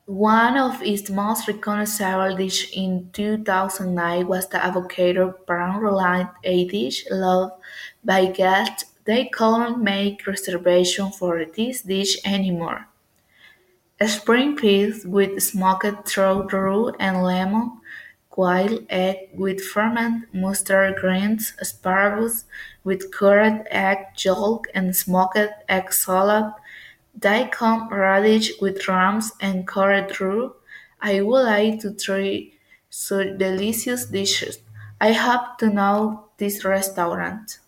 One of its most recognizable dishes in 2009 was the avocado brown roulade, a dish loved by guests. They couldn't make reservations for this dish anymore. Spring peas with smoked trout roux and lemon, quail egg with fermented mustard greens, asparagus with curried egg yolk and smoked egg salad, daikon radish with rams and curried roux. I would like to try such delicious dishes. I have to know this restaurant.